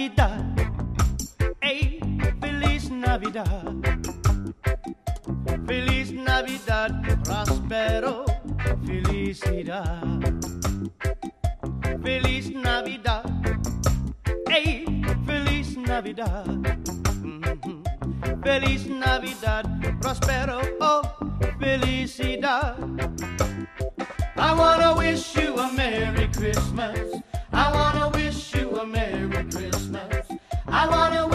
Navidad. Hey, Feliz Navidad. Feliz Navidad, prospero felicidad. Feliz Navidad. Hey, Feliz Navidad. Feliz Navidad, prospero felicidad. I wanna wish you a Merry Christmas. I wanna wish you a Merry Christmas. I wanna